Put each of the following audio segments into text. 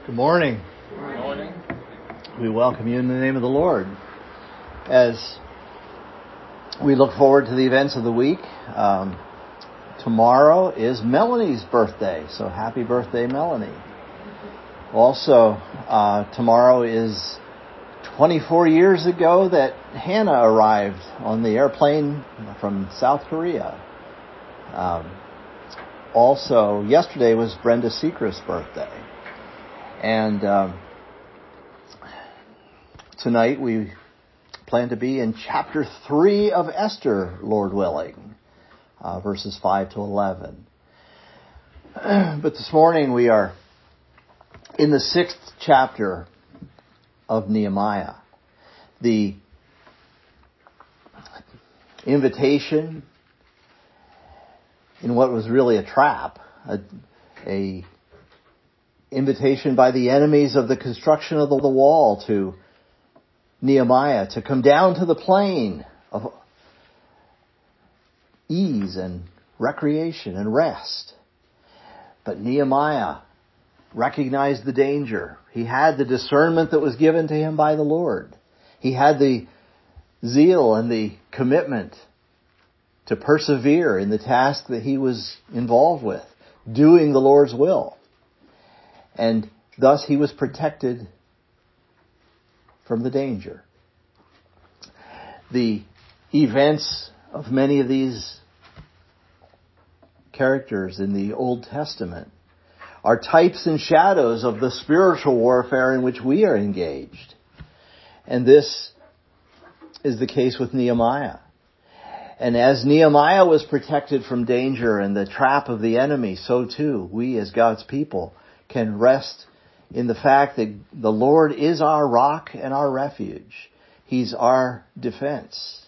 Good morning. Good morning. We welcome you in the name of the Lord. As we look forward to the events of the week, tomorrow is Melanie's birthday, so happy birthday, Melanie. Also, tomorrow is 24 years ago that Hannah arrived on the airplane from South Korea. Also, yesterday was Brenda Sechrist's birthday. And tonight we plan to be in chapter 3 of Esther, Lord willing, verses 5 to 11. But this morning we are in the 6th chapter of Nehemiah. The invitation in what was really a trap, a invitation by the enemies of the construction of the wall to Nehemiah to come down to the plain of ease and recreation and rest. But Nehemiah recognized the danger. He had the discernment that was given to him by the Lord. He had the zeal and the commitment to persevere in the task that he was involved with, doing the Lord's will. And thus he was protected from the danger. The events of many of these characters in the Old Testament are types and shadows of the spiritual warfare in which we are engaged. And this is the case with Nehemiah. And as Nehemiah was protected from danger and the trap of the enemy, so too we as God's people can rest in the fact that the Lord is our rock and our refuge. He's our defense.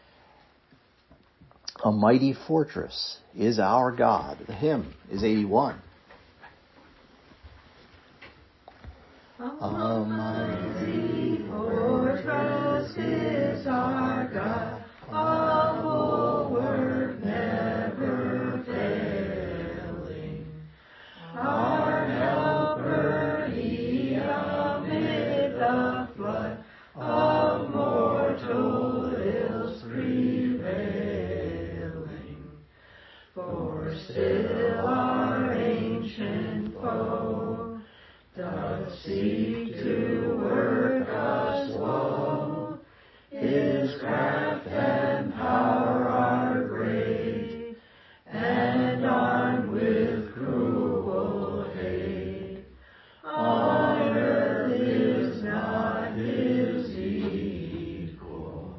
A mighty fortress is our God. The hymn is 81. A mighty fortress is our God, a bulwark never failing. Our helper, he amid the flood of mortal ills prevailing. For still our ancient foe doth seek to work us woe. His craft and power are great, and armed with cruel hate. On earth is not his equal.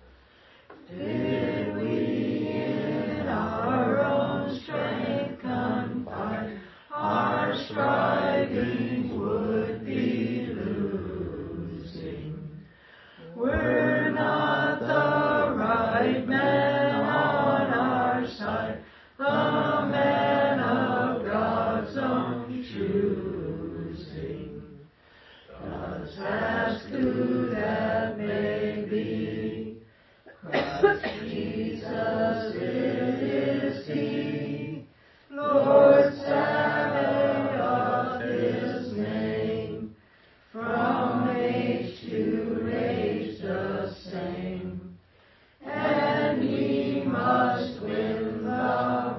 Did we in our own strength confide, our striving would be losing. Were not the right man on our side, the man of God's own choosing. God's ask who that may be, Christ Jesus it is he, Lord Sabaoth his name, from age to age the same, and we must win the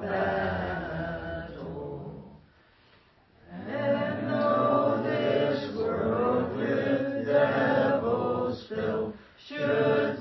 battle. And though this world with devils filled should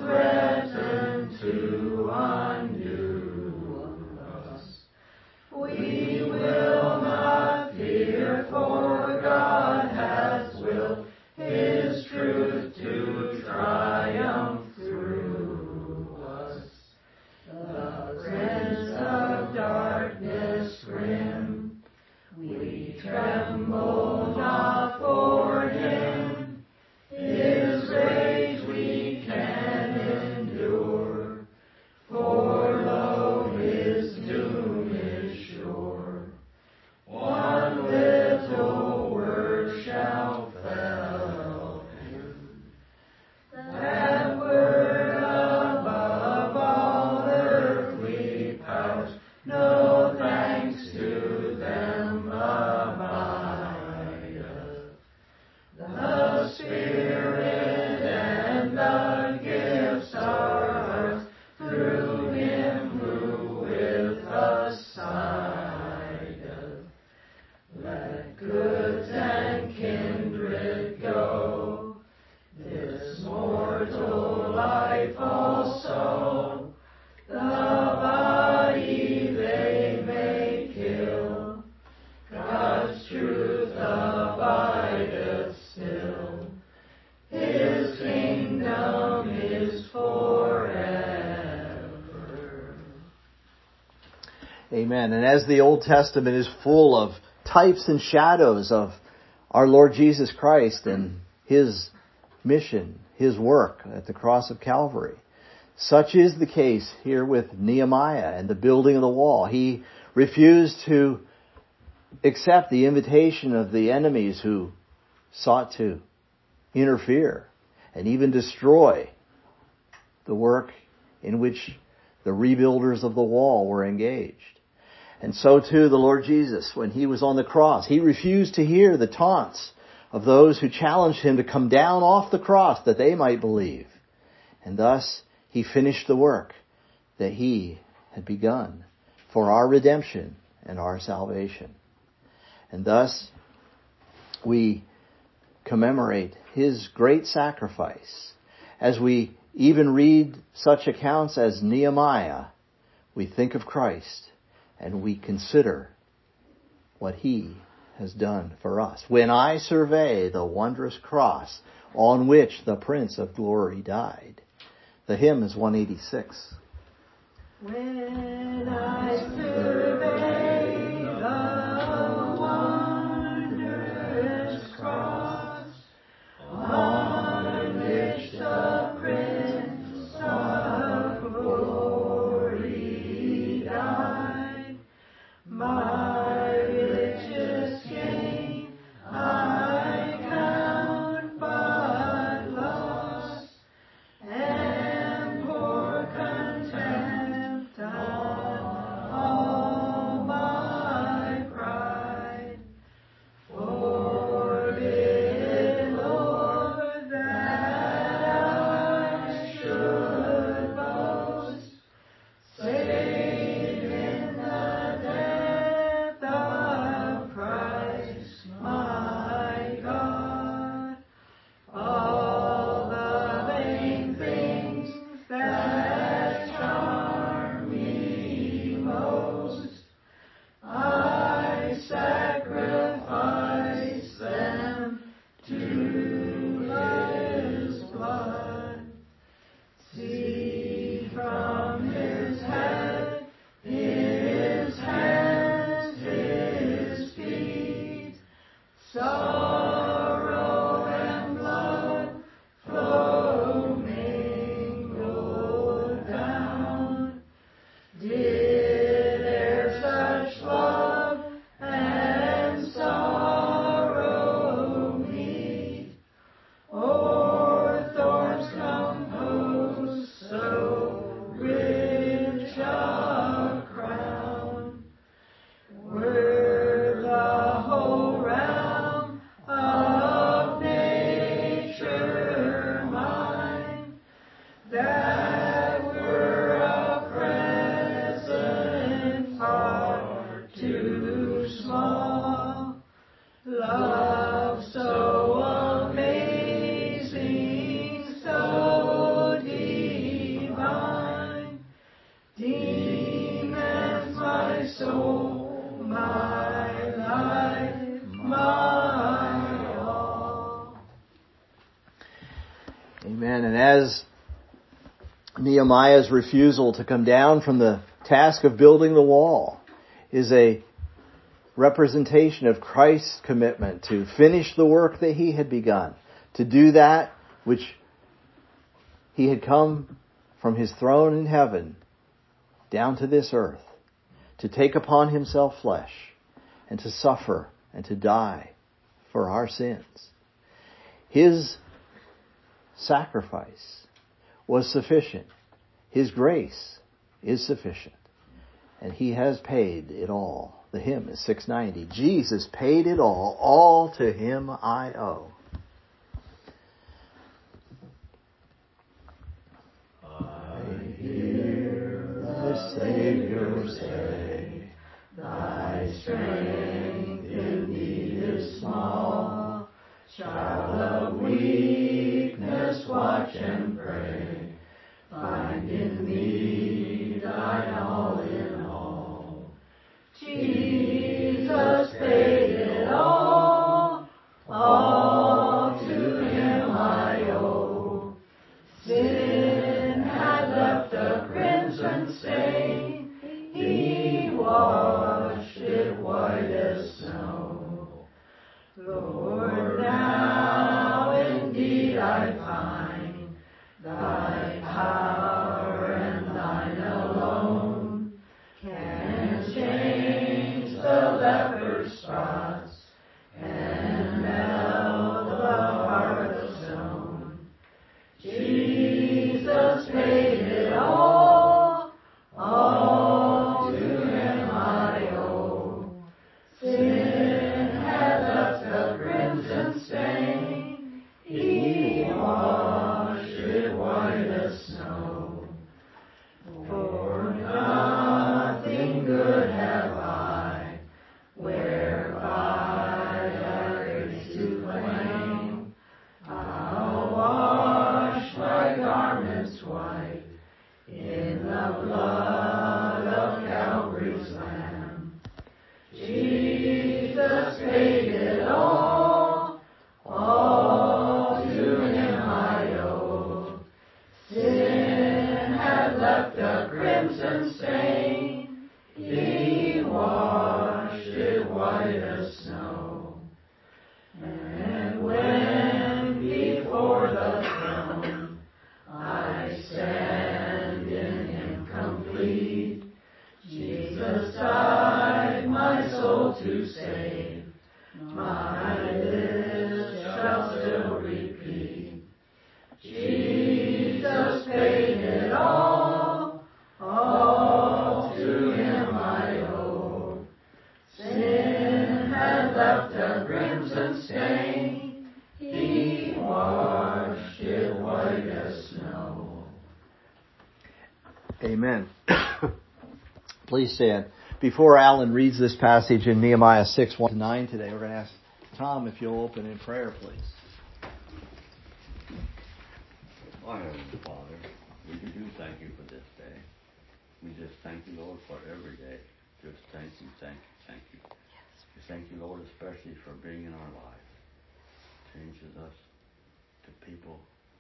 Amen. And as the Old Testament is full of types and shadows of our Lord Jesus Christ and His mission, His work at the cross of Calvary, such is the case here with Nehemiah and the building of the wall. He refused to accept the invitation of the enemies who sought to interfere and even destroy the work in which the rebuilders of the wall were engaged. And so too the Lord Jesus, when He was on the cross, He refused to hear the taunts of those who challenged Him to come down off the cross that they might believe. And thus He finished the work that He had begun for our redemption and our salvation. And thus we commemorate His great sacrifice. As we even read such accounts as Nehemiah, we think of Christ and we consider what He has done for us. When I survey the wondrous cross on which the Prince of Glory died. The hymn is 186. When I survey the wondrous cross on which the Prince of Glory died, my richest gain I count but loss, and pour contempt on all my pride. Forbid, Lord, that I should boast, save in the death of Christ my God. All the vain things that charm me most, I sacrifice them to His blood. See from His head, His hands, His feet, sorrow and blood flow mingled down. Did e'er such love and sorrow meet, or thorns compose so rich a crown? Were the whole realm of nature mine, that were a present far too small. Love so amazing, so divine, demands my soul, my life, my all. Amen. And as Nehemiah's refusal to come down from the task of building the wall is a representation of Christ's commitment to finish the work that He had begun, to do that which He had come from His throne in heaven down to this earth, to take upon Himself flesh and to suffer and to die for our sins. His sacrifice was sufficient. His grace is sufficient. And He has paid it all. The hymn is 690. Jesus paid it all to Him I owe. I hear the Savior say, Thy strength in need is small. Child of weakness, watch and pray. Find in me Thine all in all. Jesus paid it all to Him I owe. Sin had left a crimson stain, He washed stain. He washed it white as snow. Amen. Please stand. Before Alan reads this passage in Nehemiah 6, 1-9 today, we're going to ask Tom if you'll open in prayer, please. Our Heavenly Father, we do thank you for this day. We just thank you, Lord, for every day. Just thank you, thank you, thank you. We thank you, Lord, especially for being in our lives. Changes us to people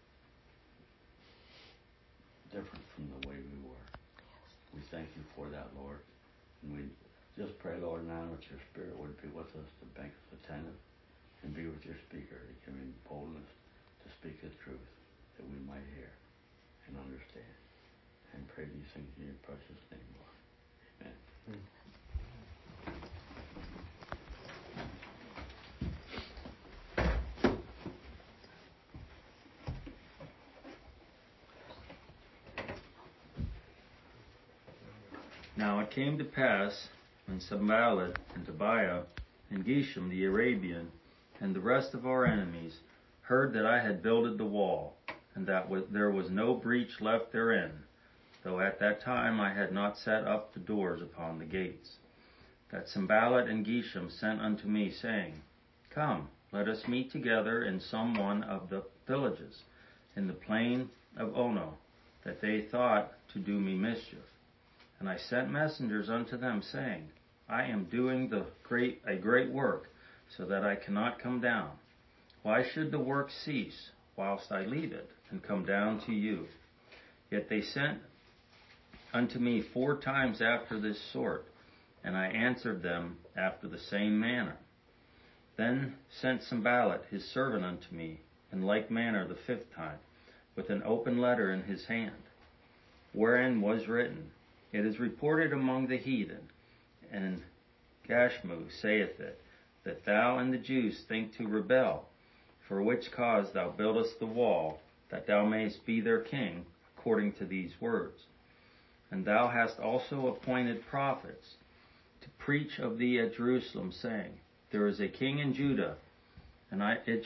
different from the way we were. We thank you for that, Lord. And we just pray, Lord, now that your Spirit would be with us to make us attentive and be with your speaker to give him boldness to speak the truth that we might hear and understand. And pray these things in your precious name, Lord. Amen. Now it came to pass, when Sanballat and Tobiah and Geshem the Arabian and the rest of our enemies heard that I had builded the wall, and that there was no breach left therein, though at that time I had not set up the doors upon the gates, that Sanballat and Geshem sent unto me, saying, Come, let us meet together in some one of the villages, in the plain of Ono, that they thought to do me mischief. And I sent messengers unto them, saying, I am doing a great work, so that I cannot come down. Why should the work cease, whilst I leave it, and come down to you? Yet they sent unto me 4 times after this sort, and I answered them after the same manner. Then sent Sanballat his servant unto me, in like manner the 5th time, with an open letter in his hand, wherein was written, It is reported among the heathen, and Gashmu saith it, that thou and the Jews think to rebel, for which cause thou buildest the wall, that thou mayest be their king, according to these words. And thou hast also appointed prophets to preach of thee at Jerusalem, saying, There is a king in Judah, and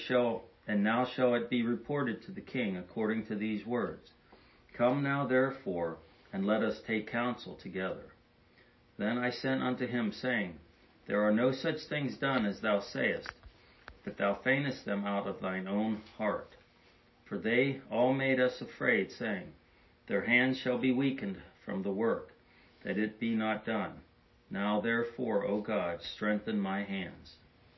now shall it be reported to the king according to these words. Come now therefore, and let us take counsel together. Then I sent unto him, saying, There are no such things done as thou sayest, but thou feignest them out of thine own heart. For they all made us afraid, saying, Their hands shall be weakened from the work, that it be not done. Now therefore, O God, strengthen my hands.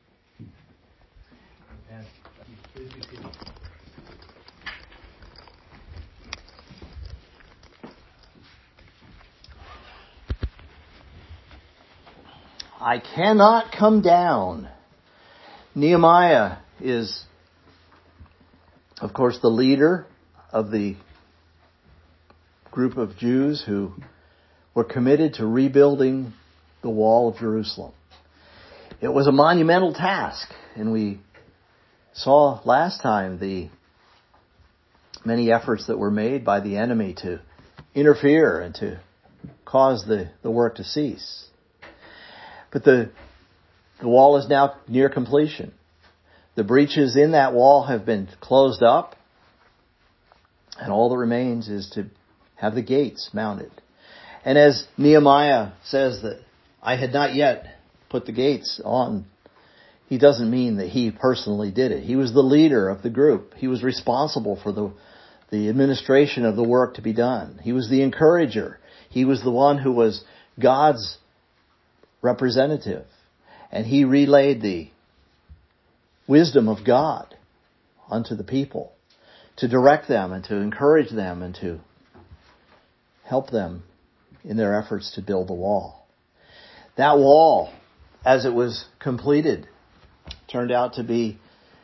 I cannot come down. Nehemiah is, of course, the leader of the group of Jews who were committed to rebuilding the wall of Jerusalem. It was a monumental task, and we saw last time the many efforts that were made by the enemy to interfere and to cause the work to cease. But the wall is now near completion. The breaches in that wall have been closed up, and all that remains is to have the gates mounted. And as Nehemiah says that I had not yet put the gates on, he doesn't mean that he personally did it. He was the leader of the group. He was responsible for the administration of the work to be done. He was the encourager. He was the one who was God's representative. And he relayed the wisdom of God unto the people to direct them and to encourage them and to help them in their efforts to build the wall. That wall, as it was completed, turned out to be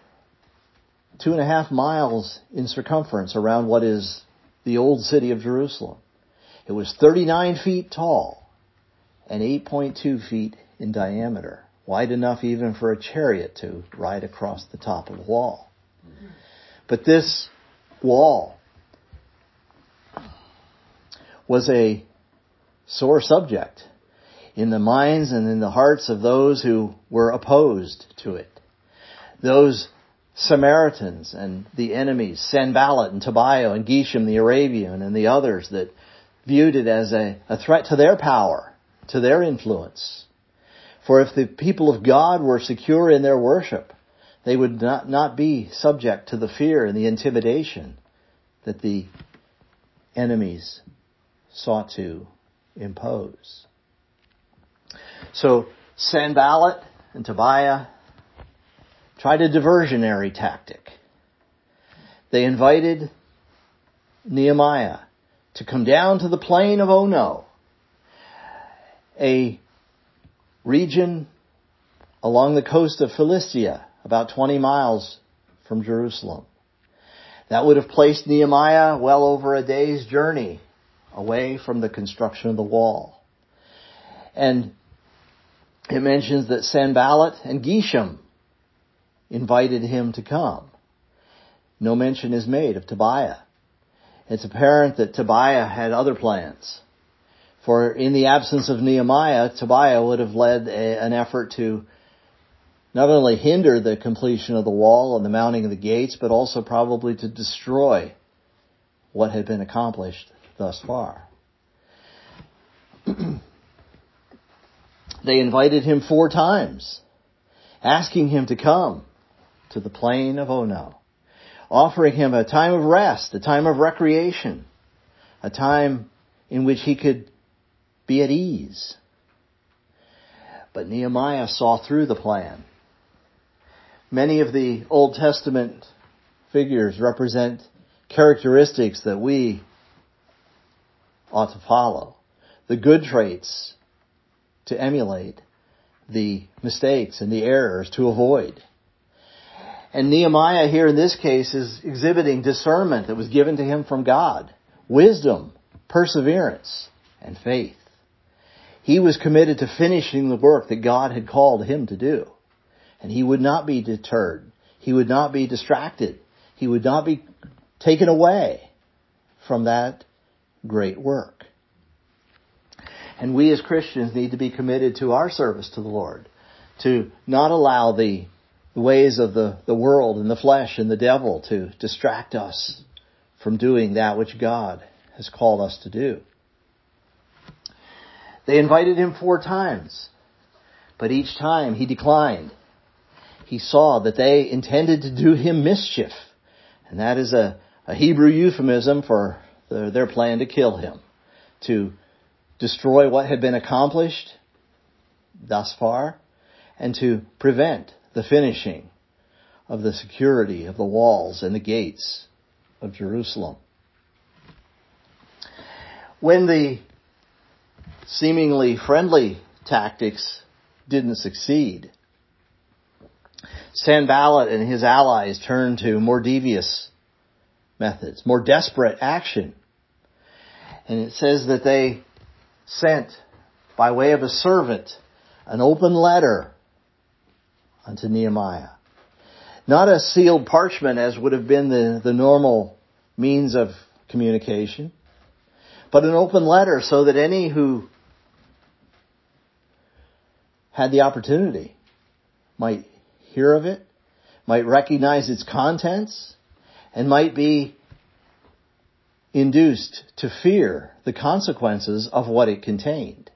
2.5 miles in circumference around what is the old city of Jerusalem. It was 39 feet tall and 8.2 feet in diameter, wide enough even for a chariot to ride across the top of the wall. But this wall was a sore subject in the minds and in the hearts of those who were opposed to it. those Samaritans and the enemies, Sanballat and Tobiah and Geshem the Arabian and the others that viewed it as a threat to their power, to their influence. For if the people of God were secure in their worship, they would not be subject to the fear and the intimidation that the enemies sought to impose. So Sanballat and Tobiah tried a diversionary tactic. They invited Nehemiah to come down to the plain of Ono, a region along the coast of Philistia, about 20 miles from Jerusalem. That would have placed Nehemiah well over a day's journey away from the construction of the wall. And it mentions that Sanballat and Geshem invited him to come. No mention is made of Tobiah. It's apparent that Tobiah had other plans. For in the absence of Nehemiah, Tobiah would have led an effort to not only hinder the completion of the wall and the mounting of the gates, but also probably to destroy what had been accomplished thus far. They invited him 4 times, asking him to come to the plain of Ono, offering him a time of rest, a time of recreation, a time in which he could be at ease. But Nehemiah saw through the plan. Many of the Old Testament figures represent characteristics that we ought to follow, the good traits to emulate, the mistakes and the errors to avoid. And Nehemiah here in this case is exhibiting discernment that was given to him from God, wisdom, perseverance, and faith. He was committed to finishing the work that God had called him to do. And he would not be deterred. He would not be distracted. He would not be taken away from that great work. And we as Christians need to be committed to our service to the Lord, to not allow the ways of the world and the flesh and the devil to distract us from doing that which God has called us to do. They invited him 4 times, but each time he declined. He saw that they intended to do him mischief, and that is a Hebrew euphemism for their plan to kill him, to destroy what had been accomplished thus far, and to prevent the finishing of the security of the walls and the gates of Jerusalem. When the seemingly friendly tactics didn't succeed, Sanballat and his allies turned to more devious methods, more desperate action. And it says that they sent, by way of a servant, an open letter unto Nehemiah. Not a sealed parchment as would have been the normal means of communication, but an open letter so that any who had the opportunity might hear of it, might recognize its contents, and might be induced to fear the consequences of what it contained.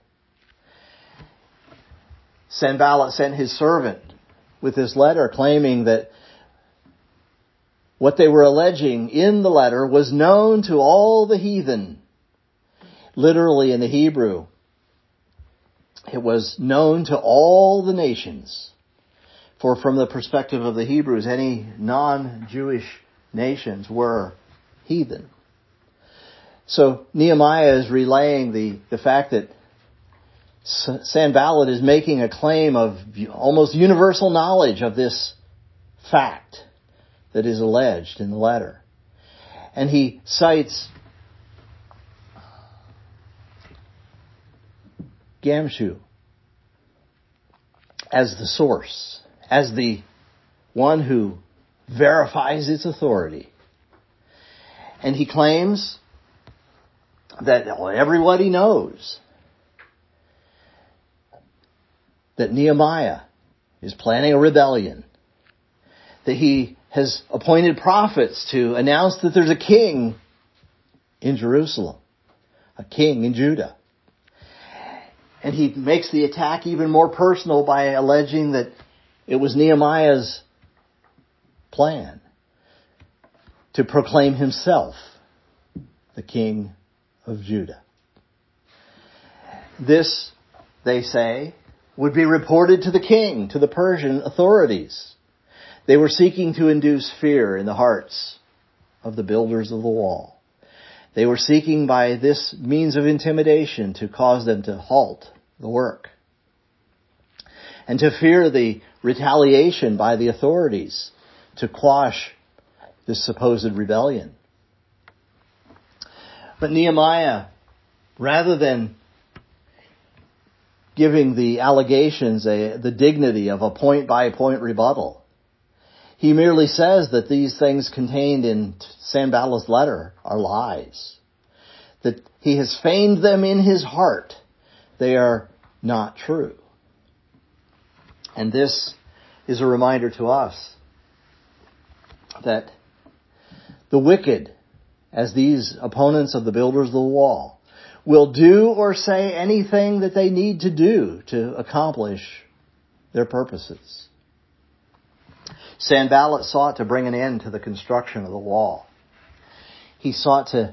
Sanballat sent his servant with this letter claiming that what they were alleging in the letter was known to all the heathen. Literally in the Hebrew, it was known to all the nations. For from the perspective of the Hebrews, any non-Jewish nations were heathen. So Nehemiah is relaying the fact that Sanballat is making a claim of almost universal knowledge of this fact that is alleged in the letter. And he cites Gamshu as the source, as the one who verifies its authority. And he claims that everybody knows that Nehemiah is planning a rebellion. that he has appointed prophets to announce that there's a king in Jerusalem, a king in Judah. And he makes the attack even more personal by alleging that it was Nehemiah's plan to proclaim himself the king of Judah. This, they say, would be reported to the king, to the Persian authorities. They were seeking to induce fear in the hearts of the builders of the wall. They were seeking by this means of intimidation to cause them to halt the work, and to fear the retaliation by the authorities to quash this supposed rebellion. But Nehemiah, rather than giving the allegations the dignity of a point-by-point rebuttal, he merely says that these things contained in Sanballat's letter are lies, that he has feigned them in his heart. They are not true. And this is a reminder to us that the wicked, as these opponents of the builders of the wall, will do or say anything that they need to do to accomplish their purposes. Sanballat sought to bring an end to the construction of the wall. He sought to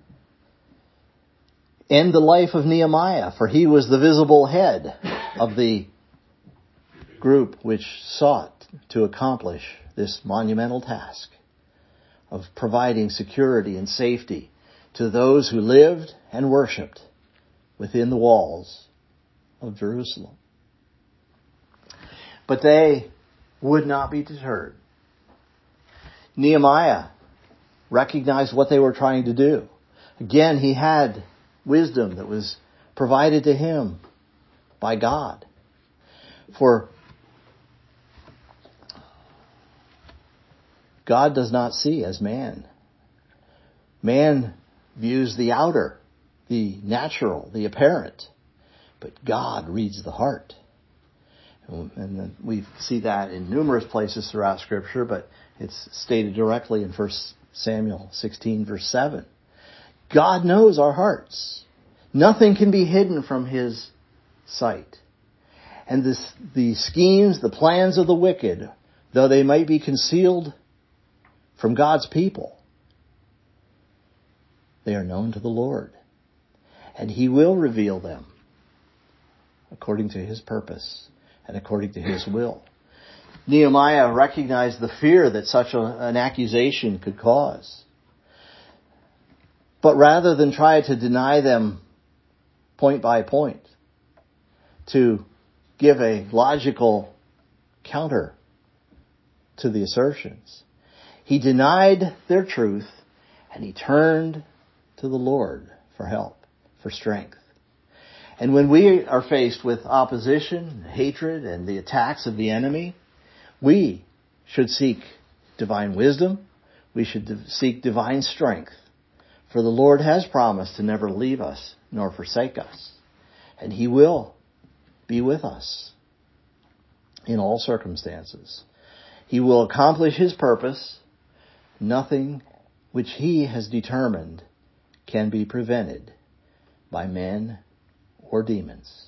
end the life of Nehemiah, for he was the visible head of the group which sought to accomplish this monumental task of providing security and safety to those who lived and worshipped within the walls of Jerusalem. But they would not be deterred. Nehemiah recognized what they were trying to do. Again, he had wisdom that was provided to him by God. For God does not see as man. Man views the outer, the natural, the apparent. But God reads the heart. And we see that in numerous places throughout Scripture, but it's stated directly in 1 Samuel 16, verse 7. God knows our hearts. Nothing can be hidden from His sight. And the schemes, the plans of the wicked, though they might be concealed from God's people, they are known to the Lord. And He will reveal them according to His purpose and according to His will. Nehemiah recognized the fear that such an accusation could cause. But rather than try to deny them point by point, to give a logical counter to the assertions, he denied their truth and he turned to the Lord for help, for strength. And when we are faced with opposition, hatred, and the attacks of the enemy, we should seek divine wisdom. We should seek divine strength. For the Lord has promised to never leave us nor forsake us. And He will be with us in all circumstances. He will accomplish His purpose. Nothing which He has determined can be prevented by men or demons.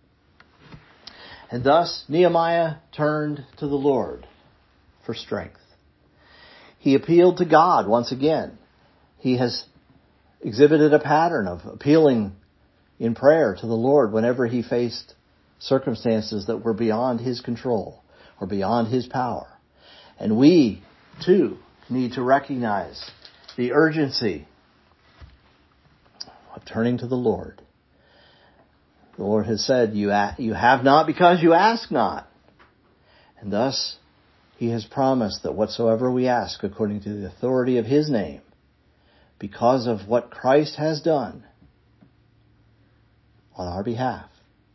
And thus Nehemiah turned to the Lord for strength. He appealed to God once again. He has exhibited a pattern of appealing in prayer to the Lord whenever he faced circumstances that were beyond his control or beyond his power. And we, too, need to recognize the urgency of turning to the Lord. The Lord has said, you have not because you ask not. And thus, He has promised that whatsoever we ask according to the authority of His name, because of what Christ has done on our behalf,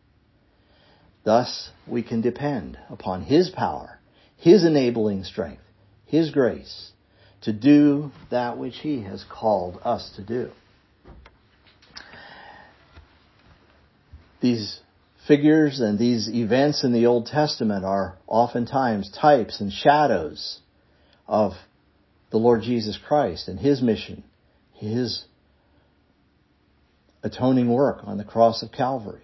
thus we can depend upon His power, His enabling strength, His grace to do that which He has called us to do. These figures and these events in the Old Testament are oftentimes types and shadows of the Lord Jesus Christ and His mission, His atoning work on the cross of Calvary.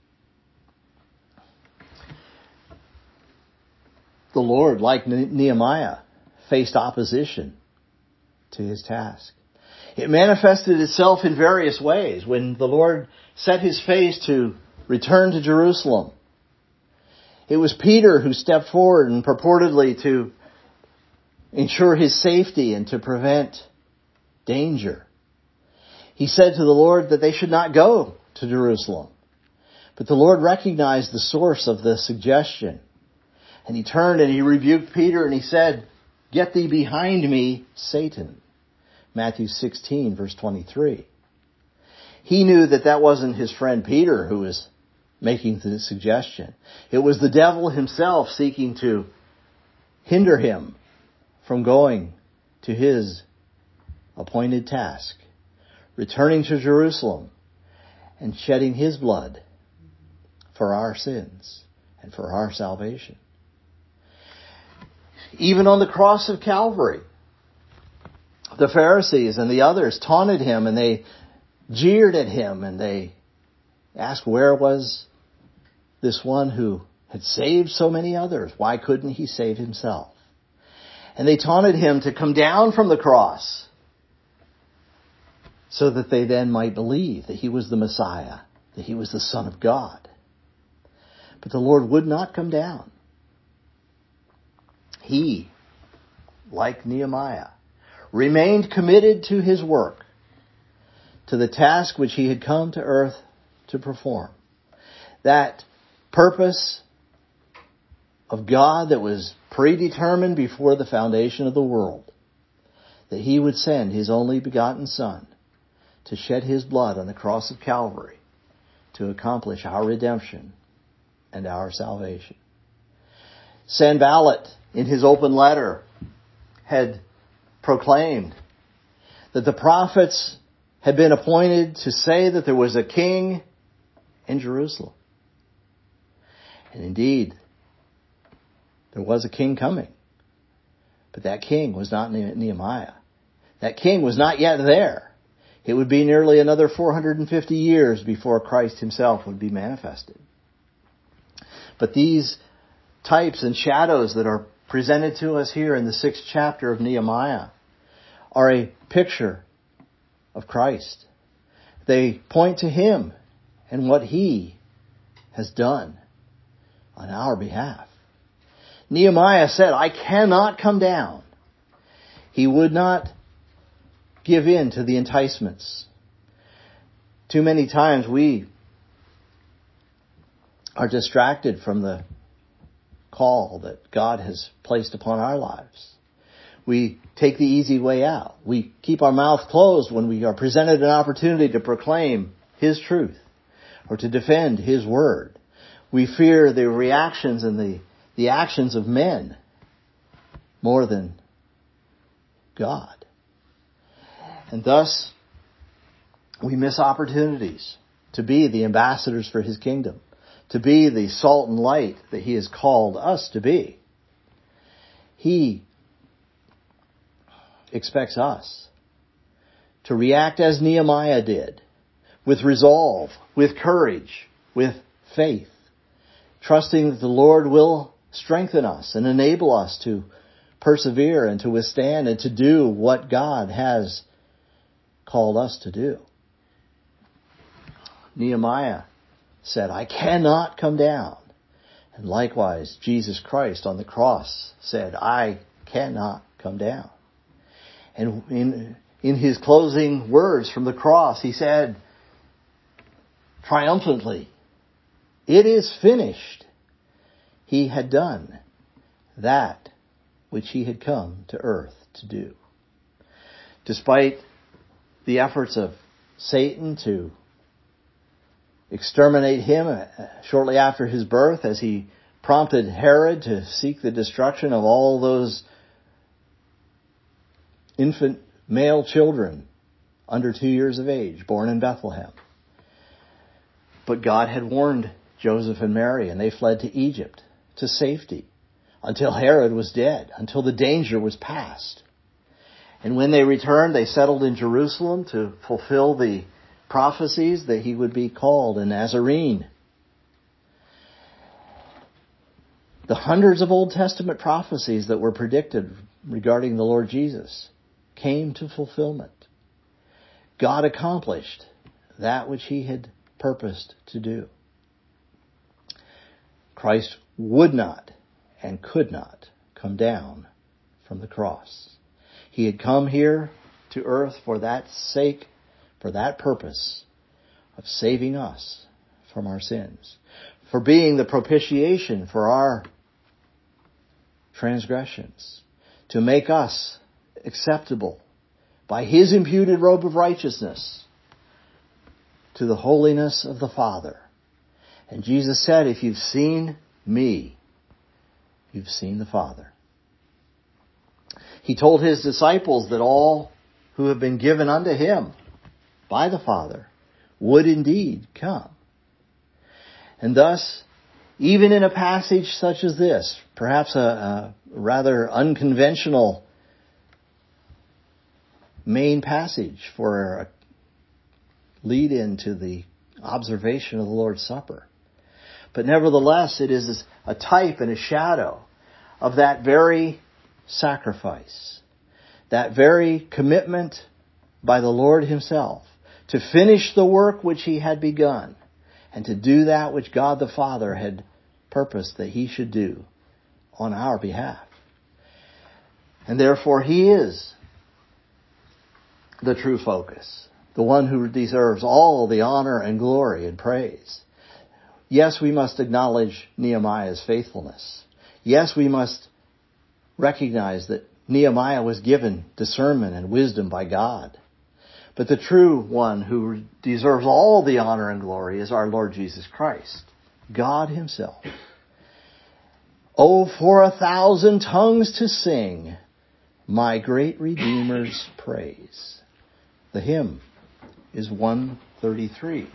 The Lord, like Nehemiah, faced opposition to His task. It manifested itself in various ways. When the Lord set His face to return to Jerusalem, it was Peter who stepped forward and purportedly to ensure his safety and to prevent danger. He said to the Lord that they should not go to Jerusalem. But the Lord recognized the source of the suggestion. And He turned and He rebuked Peter and He said, "Get thee behind me, Satan." Matthew 16, verse 23. He knew that that wasn't his friend Peter who was making the suggestion. It was the devil himself seeking to hinder him from going to his appointed task, returning to Jerusalem and shedding His blood for our sins and for our salvation. Even on the cross of Calvary, the Pharisees and the others taunted Him and they jeered at Him and they asked, where was this one who had saved so many others? Why couldn't He save Himself? And they taunted Him to come down from the cross so that they then might believe that He was the Messiah, that He was the Son of God. But the Lord would not come down. He, like Nehemiah, remained committed to His work, to the task which He had come to earth to perform. That purpose of God that was predetermined before the foundation of the world, that He would send His only begotten Son to shed His blood on the cross of Calvary to accomplish our redemption and our salvation. Sanballat, in his open letter, had proclaimed that the prophets had been appointed to say that there was a king in Jerusalem. And indeed, there was a king coming. But that king was not Nehemiah. That king was not yet there. It would be nearly another 450 years before Christ Himself would be manifested. But these types and shadows that are presented to us here in the 6th chapter of Nehemiah are a picture of Christ. They point to Him and what He has done on our behalf. Nehemiah said, I cannot come down. He would not give in to the enticements. Too many times we are distracted from the call that God has placed upon our lives. We take the easy way out. We keep our mouth closed when we are presented an opportunity to proclaim His truth or to defend His word. We fear the reactions and the actions of men more than God. And thus, we miss opportunities to be the ambassadors for His kingdom, to be the salt and light that He has called us to be. He expects us to react as Nehemiah did, with resolve, with courage, with faith, trusting that the Lord will strengthen us and enable us to persevere and to withstand and to do what God has called us to do. Nehemiah said, I cannot come down. And likewise, Jesus Christ on the cross said, I cannot come down. And in His closing words from the cross, He said, triumphantly, it is finished. He had done that which He had come to earth to do. Despite the efforts of Satan to exterminate Him shortly after His birth, as he prompted Herod to seek the destruction of all those infant male children under 2 years of age born in Bethlehem. But God had warned Joseph and Mary, and they fled to Egypt to safety until Herod was dead, until the danger was past. And when they returned, they settled in Jerusalem to fulfill the prophecies that he would be called a Nazarene. The hundreds of Old Testament prophecies that were predicted regarding the Lord Jesus came to fulfillment. God accomplished that which he had purposed to do. Christ would not and could not come down from the cross. He had come here to earth for that sake, for that purpose of saving us from our sins, for being the propitiation for our transgressions, to make us acceptable by his imputed robe of righteousness to the holiness of the Father. And Jesus said, if you've seen me, you've seen the Father. He told his disciples that all who have been given unto him by the Father would indeed come. And thus, even in a passage such as this, perhaps a rather unconventional main passage for a lead-in to the observation of the Lord's Supper. But nevertheless, it is a type and a shadow of that very sacrifice, that very commitment by the Lord himself to finish the work which he had begun and to do that which God the Father had purposed that he should do on our behalf. And therefore he is the true focus, the one who deserves all the honor and glory and praise. Yes, we must acknowledge Nehemiah's faithfulness. Yes, we must recognize that Nehemiah was given discernment and wisdom by God. But the true one who deserves all the honor and glory is our Lord Jesus Christ, God himself. Oh, for 1,000 tongues to sing my great Redeemer's praise. The hymn is 133.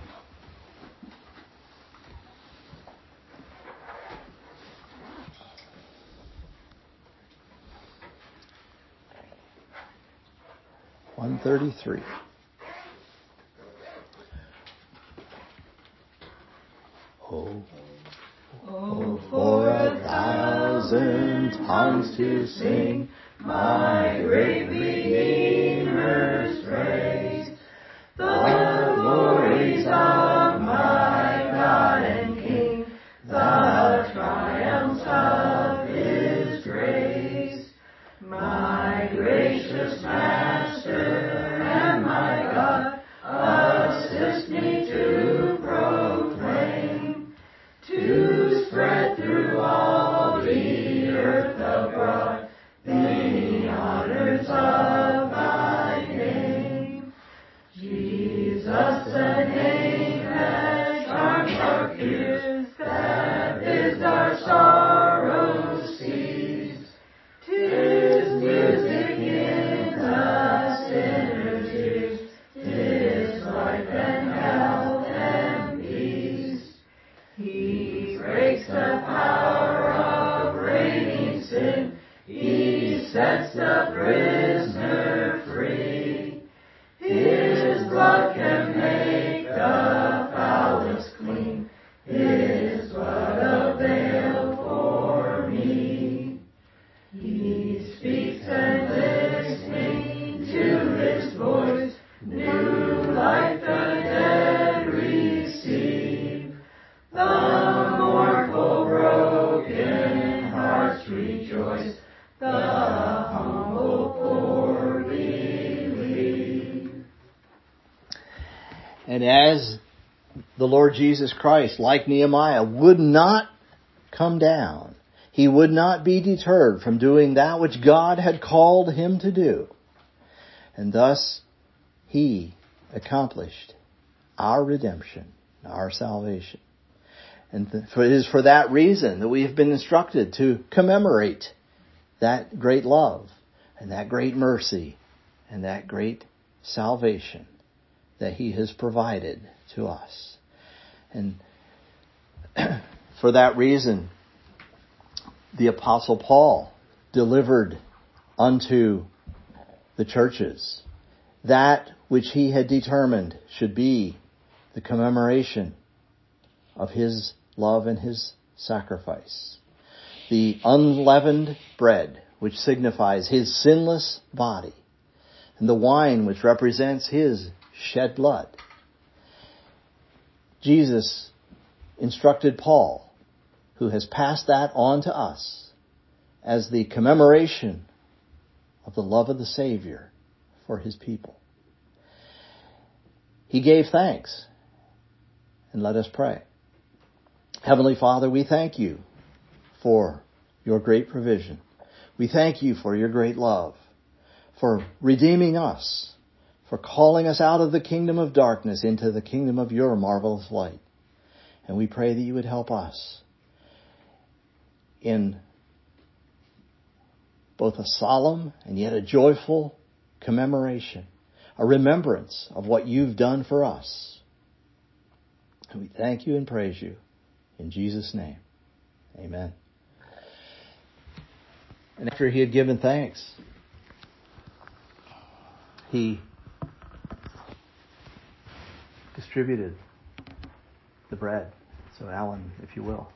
Oh, for 1,000 tongues to sing my great Redeemer's praise, the glories of my God and King, the triumphs of his grace. My gracious Master and my God, assist me to proclaim, to spread through all the earth abroad the honors of thy name. Jesus, the name that charms our fears, that bids our sorrows cease. 'Tis music in the sinner's ears, 'tis life and health and peace. He breaks the power of reigning sin, he sets the prisoner free. His blood can make the foulest clean, his blood availed for me. He speaks and listening to his voice, new life the dead receive. The mournful broken hearts rejoice, the humble poor believe. And as the Lord Jesus Christ, like Nehemiah, would not come down, he would not be deterred from doing that which God had called him to do. And thus he accomplished our redemption, our salvation. And it is for that reason that we have been instructed to commemorate that great love and that great mercy and that great salvation that he has provided to us. And for that reason, the Apostle Paul delivered unto the churches, that which he had determined should be the commemoration of his love and his sacrifice. The unleavened bread, which signifies his sinless body, and the wine, which represents his shed blood. Jesus instructed Paul, who has passed that on to us, as the commemoration of the love of the Savior for his people. He gave thanks. And let us pray. Heavenly Father, we thank you for your great provision. We thank you for your great love, for redeeming us, for calling us out of the kingdom of darkness into the kingdom of your marvelous light. And we pray that you would help us in both a solemn and yet a joyful commemoration, a remembrance of what you've done for us. And we thank you and praise you in Jesus' name. Amen. And after he had given thanks, he distributed the bread. So Alan, if you will.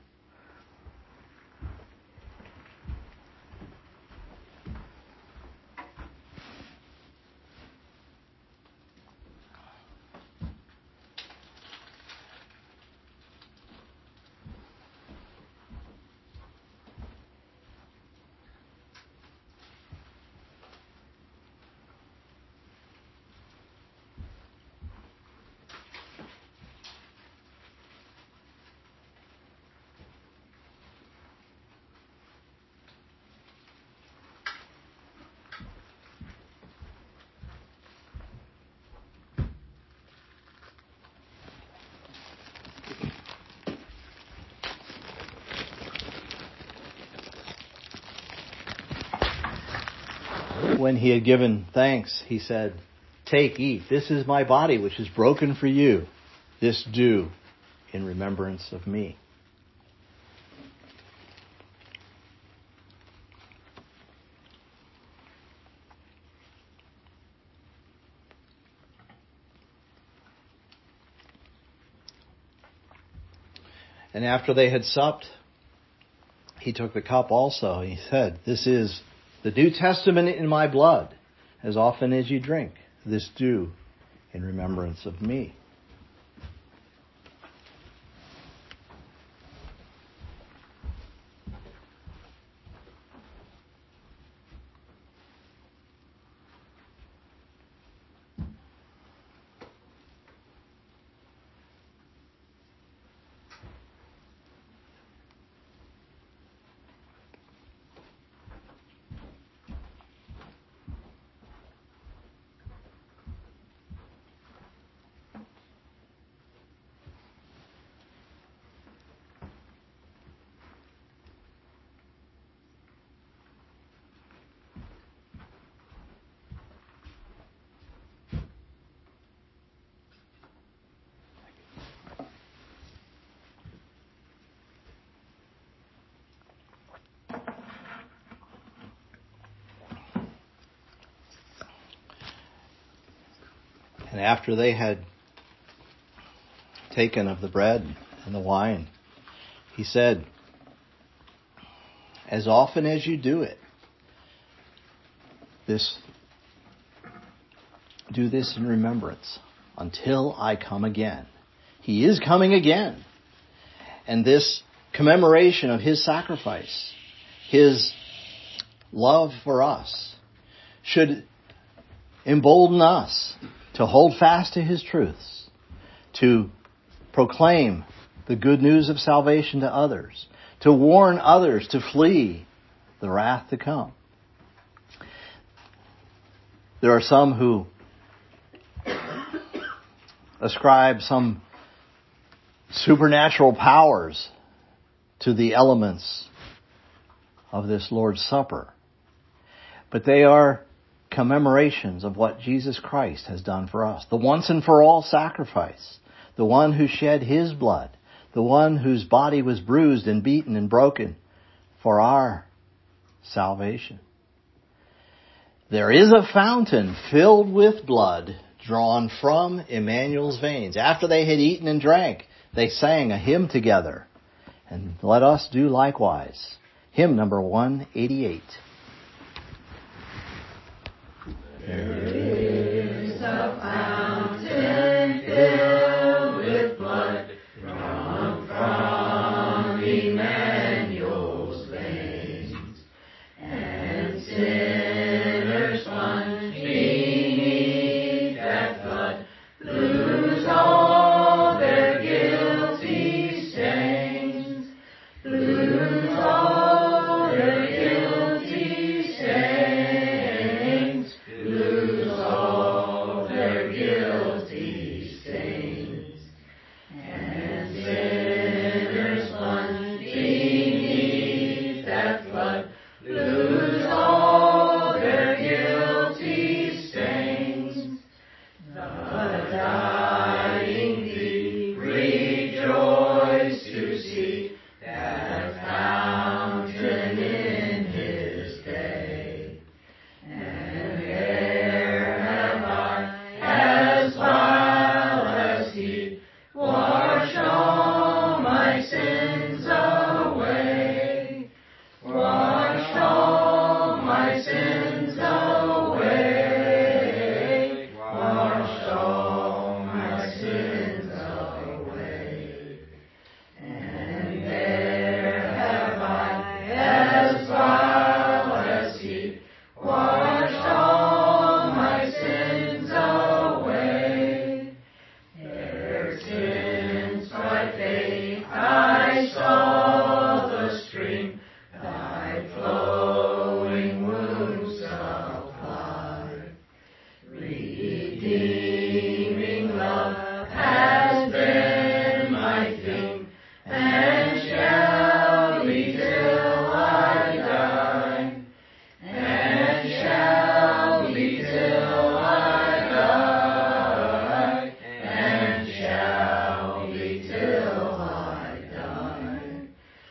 When he had given thanks, he said, "Take, eat. This is my body, which is broken for you. This do in remembrance of me." And after they had supped, he took the cup also. He said, "This is the New Testament in my blood. As often as you drink, this do in remembrance of me." And after they had taken of the bread and the wine, he said, "As often as you do it, do this in remembrance until I come again." He is coming again. And this commemoration of his sacrifice, his love for us, should embolden us to hold fast to his truths, to proclaim the good news of salvation to others, to warn others to flee the wrath to come. There are some who ascribe some supernatural powers to the elements of this Lord's Supper, but they are commemorations of what Jesus Christ has done for us. The once and for all sacrifice. The one who shed his blood. The one whose body was bruised and beaten and broken for our salvation. There is a fountain filled with blood drawn from Emmanuel's veins. After they had eaten and drank, they sang a hymn together. And let us do likewise. Hymn number 188. There is a fountain filled with blood drawn from Emmanuel's veins, and sinners plunged beneath that flood lose all their guilty stains, lose all their guilty stains, lose all their guilty stains, and sinners plunged beneath that flood lose all their guilty stains. The dying thief rejoiced to see that fountain in his day. And ere have I, as vile as he, wash all my sins away, wash all my sins away, wash all my sins away. And there have I, as vile as he, washed all my sins away. Ere since by faith I saw the stream thy flowing wounds supply, redeeming love has been my theme, and shall be till I die, and shall be till I die, and shall be till I die.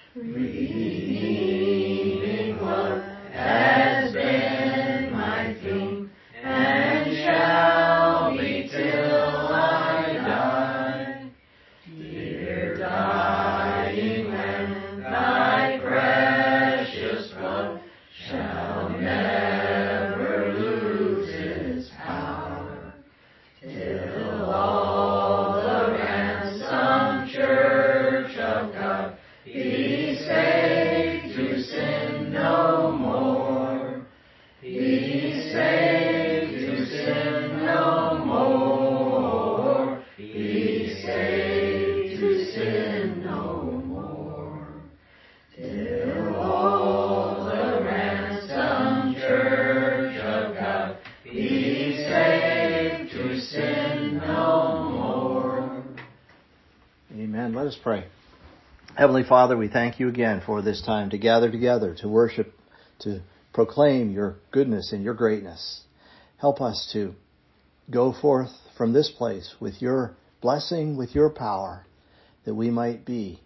Redeeming love has been my theme, and shall be till I die. Dear dying Lamb, thy precious blood shall never lose its power, till all the ransomed church of God be saved to sin no more, be saved to sin no more, be saved to sin no more, till all the ransomed church of God be saved to sin no more. Amen. Let us pray. Heavenly Father, we thank you again for this time to gather together, to worship, to proclaim your goodness and your greatness. Help us to go forth from this place with your blessing, with your power, that we might be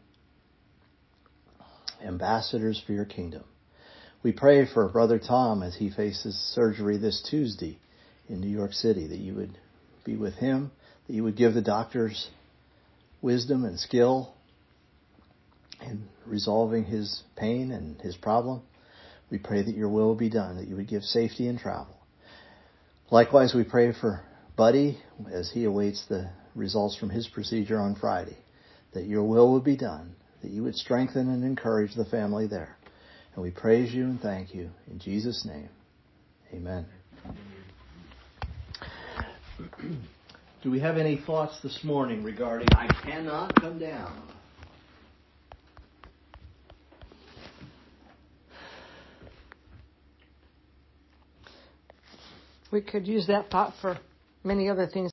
ambassadors for your kingdom. We pray for Brother Tom as he faces surgery this Tuesday in New York City, that you would be with him, that you would give the doctors wisdom and skill in resolving his pain and his problem. We pray that your will be done, that you would give safety in travel. Likewise, we pray for Buddy as he awaits the results from his procedure on Friday, that your will would be done, that you would strengthen and encourage the family there. And we praise you and thank you in Jesus' name. Amen. Do we have any thoughts this morning regarding I cannot come down? We could use that thought for many other things.